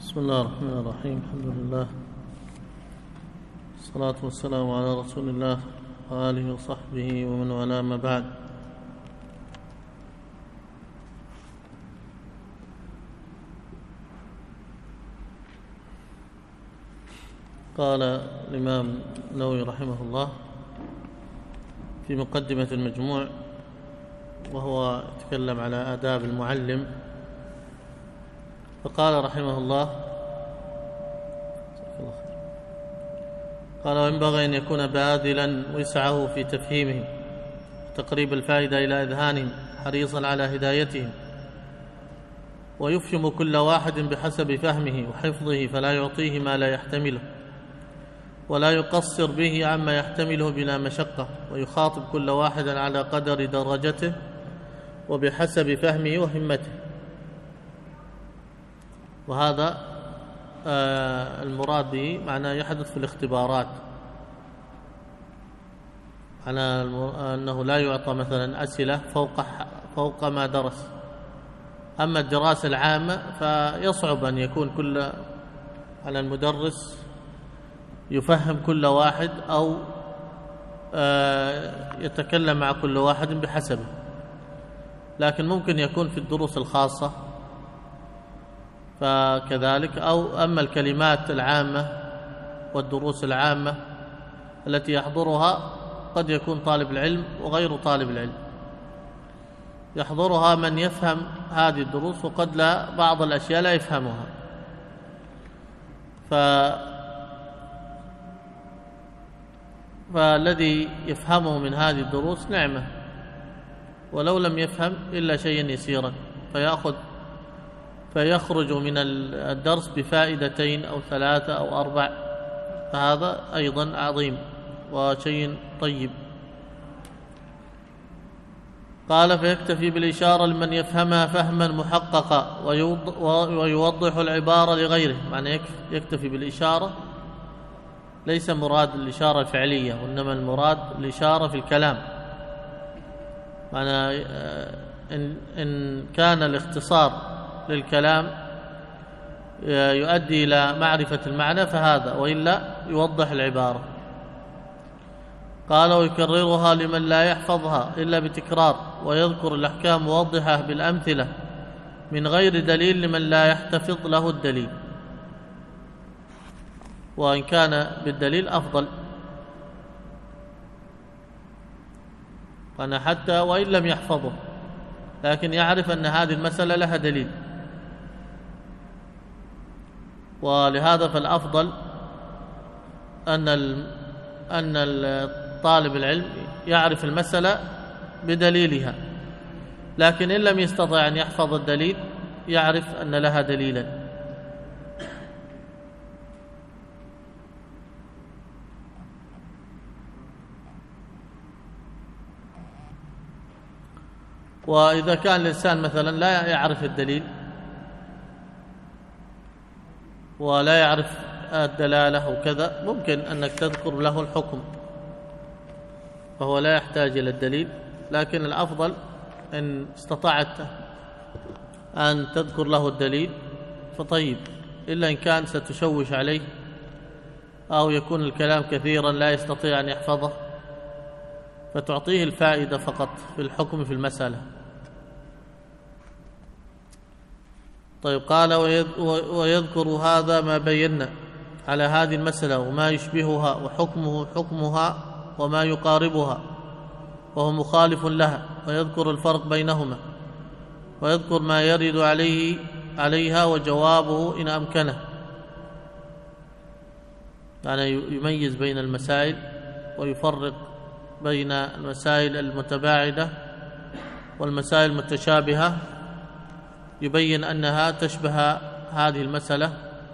بسم الله الرحمن الرحيم. الحمد لله والصلاة والسلام على رسول الله وآله وصحبه ومن والاه، ما بعد. قال الإمام النووي رحمه الله في مقدمة المجموع وهو يتكلم على آداب المعلم، فقال رحمه الله: قال: وينبغي أن يكون باذلا وسعه في تفهيمهم وتقريب الفائدة إلى أذهانهم، حريصا على هدايتهم، ويفهم كل واحد بحسب فهمه وحفظه، فلا يعطيه ما لا يحتمله ولا يقصر به عما يحتمله بلا مشقة، ويخاطب كل واحد على قدر درجته وبحسب فهمه وهمته. وهذا المراد به معناه يحدث في الاختبارات، على أنه لا يعطى مثلا أسئلة فوق ما درس. أما الدراسة العامة فيصعب أن يكون كل على المدرس يفهم كل واحد أو يتكلم مع كل واحد بحسبه، لكن ممكن يكون في الدروس الخاصة فكذلك، أو أما الكلمات العامة والدروس العامة التي يحضرها قد يكون طالب العلم وغير طالب العلم، يحضرها من يفهم هذه الدروس وقد لا، بعض الأشياء لا يفهمها، فالذي يفهمه من هذه الدروس نعمة، ولو لم يفهم إلا شيئا يسيرا فيخرج من الدرس بفائدتين أو 3 أو 4، فهذا أيضا عظيم وشيء طيب. قال: فيكتفي بالإشارة لمن يفهمها فهما محققا ويوضح العبارة لغيره. معنى يكتفي بالإشارة ليس مراد الإشارة الفعلية، وإنما المراد الإشارة في الكلام. معنى إن كان الاختصار للكلام يؤدي إلى معرفة المعنى فهذا، وإلا يوضح العبارة. قال: ويكررها لمن لا يحفظها إلا بتكرار، ويذكر الأحكام موضحة بالأمثلة من غير دليل لمن لا يحتفظ له الدليل، وإن كان بالدليل أفضل. أنا حتى وإن لم يحفظه لكن يعرف أن هذه المسألة لها دليل، ولهذا فالأفضل أن طالب العلم يعرف المسألة بدليلها، لكن إن لم يستطع أن يحفظ الدليل يعرف أن لها دليلا. وإذا كان الإنسان مثلا لا يعرف الدليل ولا يعرف الدلالة وكذا، ممكن أنك تذكر له الحكم فهو لا يحتاج إلى الدليل، لكن الأفضل إن استطعت أن تذكر له الدليل فطيب، إلا إن كان ستشوش عليه أو يكون الكلام كثيرا لا يستطيع أن يحفظه، فتعطيه الفائدة فقط في الحكم في المسألة. طيب، قال: ويذكر هذا ما بينا على هذه المسألة وما يشبهها وحكمه حكمها وما يقاربها وهو مخالف لها، ويذكر الفرق بينهما، ويذكر ما يرد عليها وجوابه إن أمكنه. يعني يميز بين المسائل ويفرق بين المسائل المتباعدة والمسائل المتشابهة، يبين أنها تشبه هذه المسألة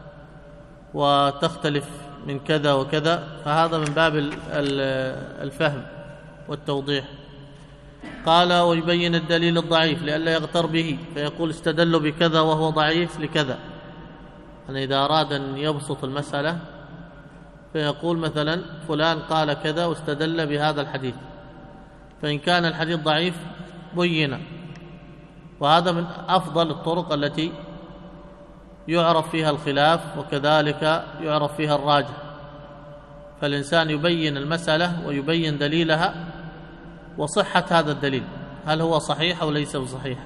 وتختلف من كذا وكذا، فهذا من باب الفهم والتوضيح. قال: ويبين الدليل الضعيف لئلا يغتر به فيقول استدل بكذا وهو ضعيف لكذا. يعني إذا أراد أن يبسط المسألة فيقول مثلا فلان قال كذا واستدل بهذا الحديث، فإن كان الحديث ضعيف بين، وهذا من أفضل الطرق التي يعرف فيها الخلاف وكذلك يعرف فيها الراجح، فالإنسان يبين المسألة ويبين دليلها وصحة هذا الدليل، هل هو صحيح أو ليس بصحيح.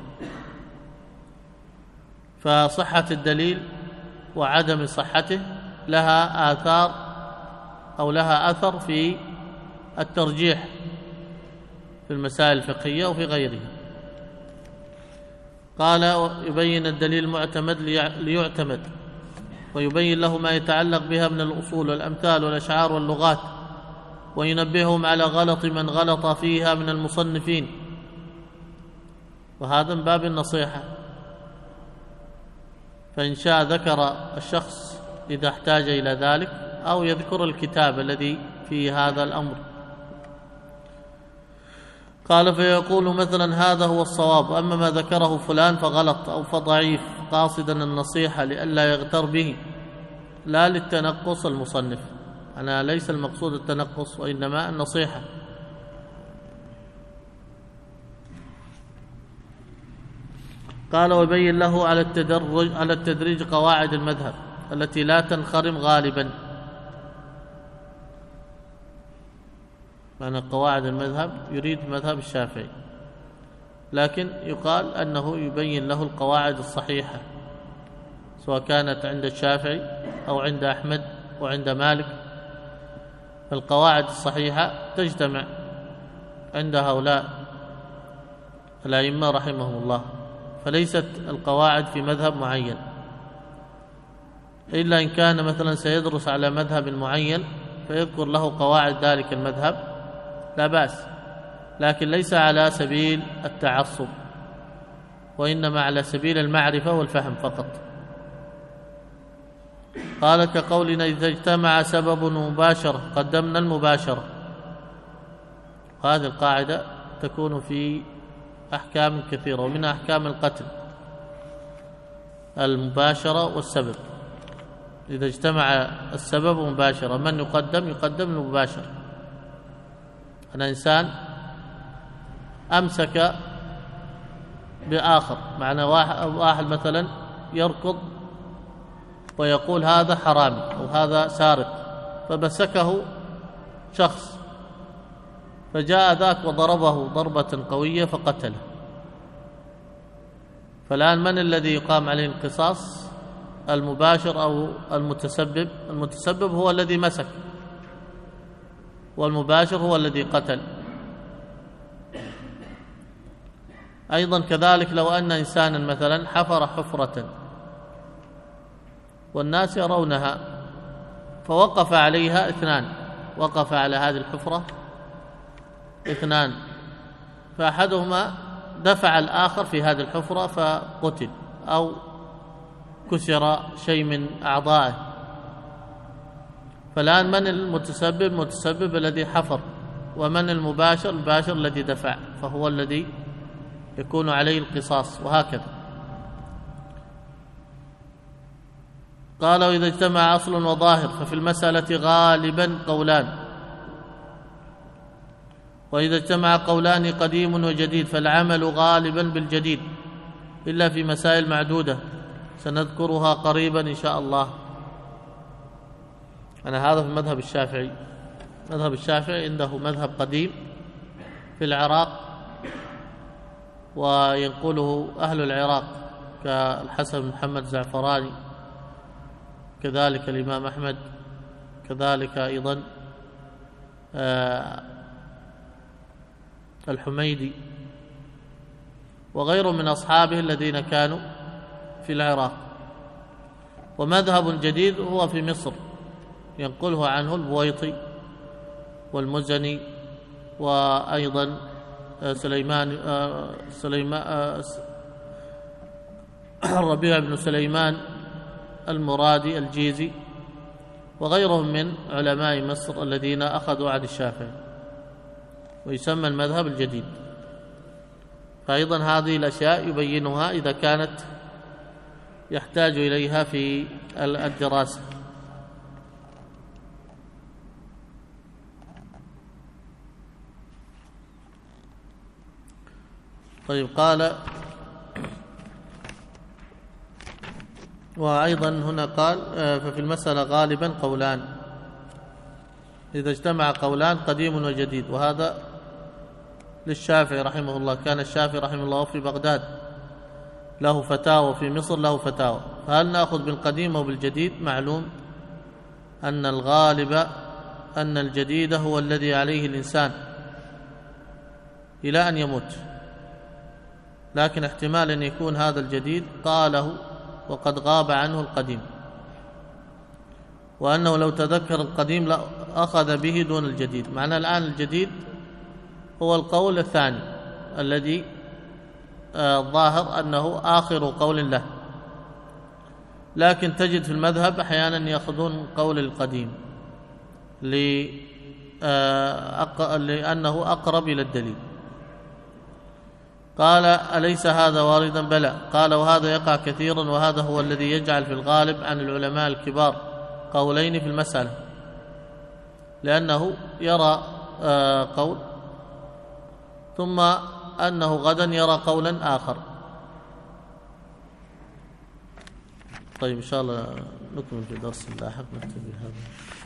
فصحة الدليل وعدم صحته لها آثار أو لها أثر في الترجيح في المسائل الفقهية وفي غيرها. قال يبين الدليل المعتمد ليعتمد، ويبين له ما يتعلق بها من الأصول والأمثال والأشعار واللغات، وينبههم على غلط من غلط فيها من المصنفين، وهذا من باب النصيحة. فإن شاء ذكر الشخص إذا احتاج إلى ذلك، أو يذكر الكتاب الذي فيه هذا الأمر. قال فيقول مثلا هذا هو الصواب، أما ما ذكره فلان فغلط أو فضعيف، قاصدا النصيحة لئلا يغتر به لا للتنقص المصنف. أنا ليس المقصود التنقص وإنما النصيحة. قال ويبين له على التدريج قواعد المذهب التي لا تنخرم غالبا. معنى قواعد المذهب يريد مذهب الشافعي، لكن يقال أنه يبين له القواعد الصحيحة سواء كانت عند الشافعي أو عند أحمد وعند مالك. فالقواعد الصحيحة تجتمع عند هؤلاء الأئمة رحمهم الله، فليست القواعد في مذهب معين، إلا إن كان مثلا سيدرس على مذهب معين فيذكر له قواعد ذلك المذهب لا بأس، لكن ليس على سبيل التعصب، وإنما على سبيل المعرفة والفهم فقط. قال كقولنا إذا اجتمع سبب ومباشرة قدمنا المباشرة. هذه القاعدة تكون في أحكام كثيرة، ومن أحكام القتل المباشرة والسبب. إذا اجتمع السبب ومباشرة من يقدم المباشر. أنا إنسان أمسك بآخر، معنى واحد مثلا يركض ويقول هذا حرامي أو هذا سارق، فمسكه شخص فجاء ذاك وضربه ضربة قوية فقتله. فالآن من الذي يقام عليه القصاص؟ المباشر أو المتسبب؟ المتسبب هو الذي مسك، والمباشر هو الذي قتل. أيضا كذلك لو أن إنسانا مثلا حفر حفرة والناس يرونها فوقف عليها اثنان، وقف على هذه الحفرة اثنان، فأحدهما دفع الآخر في هذه الحفرة فقتل أو كسر شيء من أعضائه. فالآن من المتسبب؟ المتسبب الذي حفر، ومن المباشر؟ الباشر الذي دفع، فهو الذي يكون عليه القصاص، وهكذا. قال وإذا اجتمع أصل وظاهر ففي المسألة غالبا قولان، وإذا اجتمع قولان قديم وجديد فالعمل غالبا بالجديد إلا في مسائل معدودة سنذكرها قريبا إن شاء الله. أنا هذا في المذهب الشافعي. مذهب الشافعي عنده مذهب قديم في العراق وينقله أهل العراق كالحسن بن محمد الزعفراني، كذلك الإمام أحمد، كذلك أيضا الحميدي وغيره من أصحابه الذين كانوا في العراق. ومذهب جديد هو في مصر ينقله عنه البويطي والمزني، وأيضا الربيع بن سليمان المرادي الجيزي وغيرهم من علماء مصر الذين أخذوا عن الشافعي، ويسمى المذهب الجديد. فأيضا هذه الأشياء يبينها إذا كانت يحتاج إليها في الدراسة. طيب قال وأيضا هنا قال ففي المسألة غالبا قولان، إذا اجتمع قولان قديم وجديد، وهذا للشافعي رحمه الله. كان الشافعي رحمه الله في بغداد له فتاوى، في مصر له فتاوى. فهل نأخذ بالقديم أو بالجديد؟ معلوم أن الغالب أن الجديد هو الذي عليه الإنسان إلى أن يموت، لكن احتمال أن يكون هذا الجديد قاله وقد غاب عنه القديم، وأنه لو تذكر القديم لأخذ به دون الجديد. معنى الآن الجديد هو القول الثاني الذي الظاهر أنه آخر قول له، لكن تجد في المذهب أحيانا يأخذون قول القديم لأنه أقرب إلى الدليل. قال أليس هذا واردا؟ بلى. قال وهذا يقع كثيرا، وهذا هو الذي يجعل في الغالب عن العلماء الكبار قولين في المسألة، لأنه يرى قول ثم أنه غدا يرى قولا آخر. طيب إن شاء الله نكمل في درس لاحق، نكتفي بهذا.